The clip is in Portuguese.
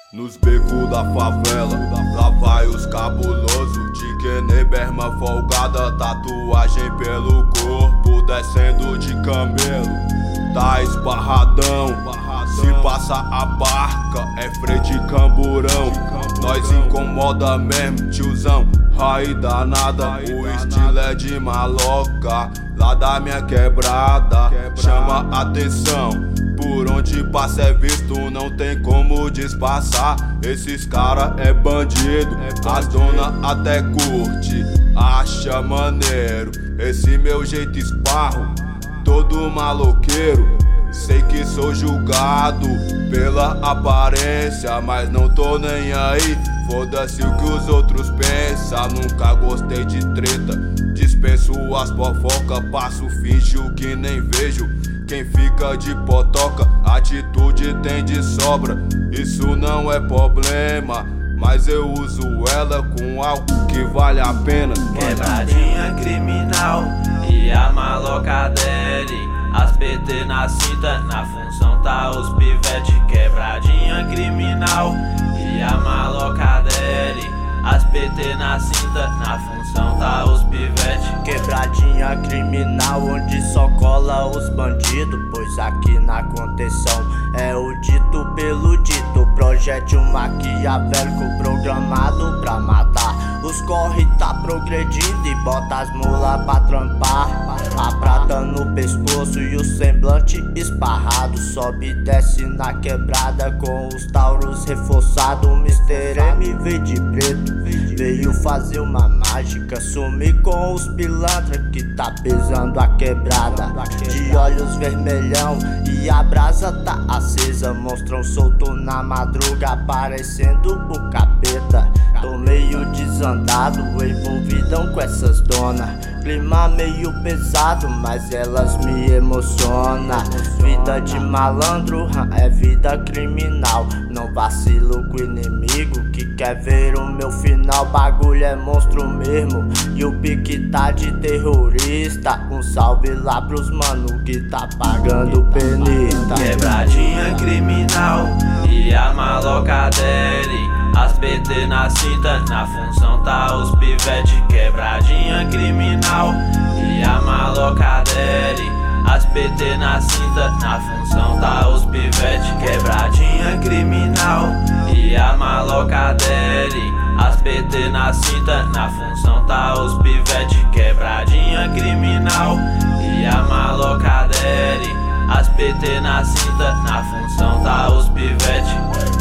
Nos becos da favela, lá vai os cabulosos. De Queneberma folgada, tatuagem pelo corpo, descendo de camelo. Tá esbarradão, se passa a barca, é freio de camburão. Nós incomoda mesmo, tiozão, raiz danada. O estilo é de maloca, lá da minha quebrada. Chama atenção, por onde passa é visto, não tem como disfarçar. Esses cara é bandido, as dona até curte, acha maneiro. Esse meu jeito esparro, todo maloqueiro. Sei que sou julgado pela aparência, mas não tô nem aí. Foda-se o que os outros pensam, nunca gostei de treta. Dispenso as fofocas, passo, finjo que nem vejo. Quem fica de potoca, atitude tem de sobra. Isso não é problema, mas eu uso ela com algo que vale a pena. Quebradinha criminal e a maloca dele, as PT na cinta, na função tá os pivete. Quebradinha criminal e a maloca dele, as PT na cinta, na função tá os pivete. Quebradinha criminal onde só cola os bandidos, pois aqui na contenção é o dito pelo dito. Projétil maquiavélico programado pra matar. Os corre tá progredindo e bota as mulas pra trampar. A prata no pescoço e o semblante esparrado. Sobe e desce na quebrada com os tauros reforçados. O Mr. M veio de preto, veio fazer uma mágica. Sumir com os pilantra que tá pesando a quebrada. De olhos vermelhão e a brasa tá acesa. Monstrão solto na madruga, parecendo o capeta. Tô meio desandado, envolvidão com essas donas. Clima meio pesado, mas elas me emocionam. Vida de malandro é vida criminal. Não vacilo com o inimigo que quer ver o meu final. Bagulho é monstro mesmo e o pique tá de terrorista. Um salve lá pros mano que tá pagando penita. Quebradinha criminal e a maloca dele, as PT na cinta, na função tá os pivete. Quebradinha criminal e a maloca dele, as PT na cinta, na função tá os pivete. Quebradinha criminal e a maloca dele, as PT na cinta, na função tá os pivete. Quebradinha criminal e a maloca dele, as PT na cinta, na função tá os pivete.